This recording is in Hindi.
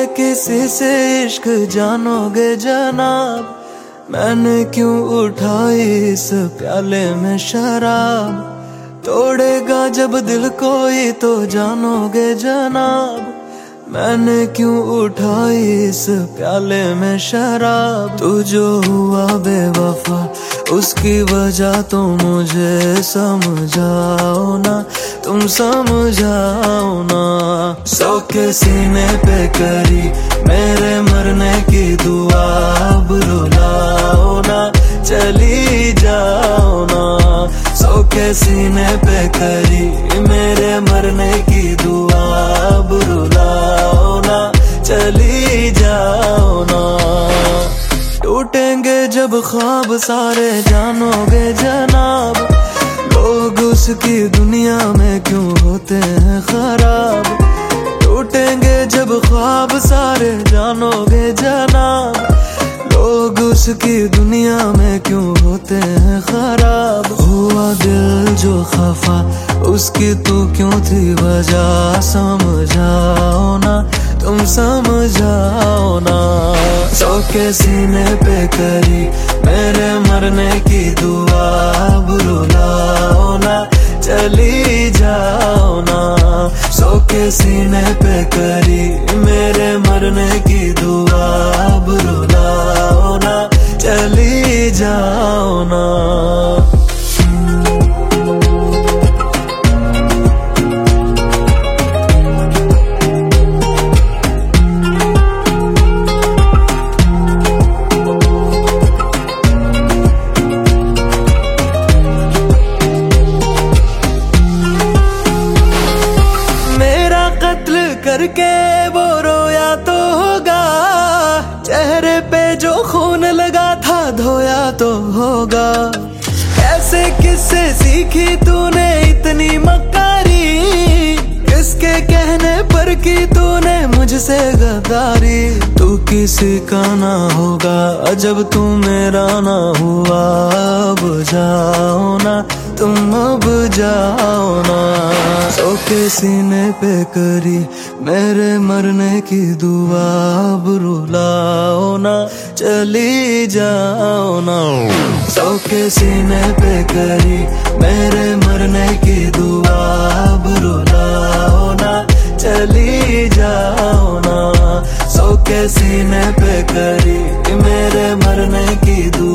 किसी से इश्क जानोगे जनाब, मैंने क्यों उठाई इस प्याले में शराब। तोड़ेगा जब दिल कोई तो जानोगे जनाब, मैंने क्यों उठाई इस प्याले में शराब। तू जो हुआ बेवफा उसकी वजह तो मुझे समझाओ ना, तुम समझाओ ना। सौ के सीने पे करी मेरे मरने की दुआ, अब रुलाओ ना, चली जाओ ना। सौ के सीने पे करी मेरे मरने की दुआ, अब रुलाओ ना, चली जाओ ना। टूटेंगे जब ख्वाब सारे जानोगे जनाब, लोग उसकी दुनिया में क्यों होते हैं खराब। टूटेंगे जब ख्वाब सारे जानोगे जनाब, लोग उसकी दुनिया में क्यों होते हैं खराब। हुआ दिल जो खफा उसकी तू क्यों थी वजह, समझाओ ना, तुम समझाओ ना। सौ के सीने पे करी मेरे मरने की दुआ, अब रुलाओ ना, चली जाओ ना। सौ के सीने पे करी मेरे मरने की दुआ, अब रुलाओ ना, चली जाओ ना। करके वो रोया तो होगा, चेहरे पे जो खून लगा था धोया तो होगा। ऐसे किससे सीखी तूने इतनी मक्कारी, किसके कहने पर की तूने मुझसे गद्दारी। तू किसी का ना होगा जब तू मेरा ना हुआ, अब जाओ ना, तुम अब जाओ ना। सौ के सीने पे करी मेरे मरने की दुआ, अब रुलाओ ना, चली जाओ ना। सौ के सीने पे करी मेरे मरने की दुआ, अब रुलाओ ना, चली जाओ ना। सौ के सीने पे करी मेरे मरने की दुआ।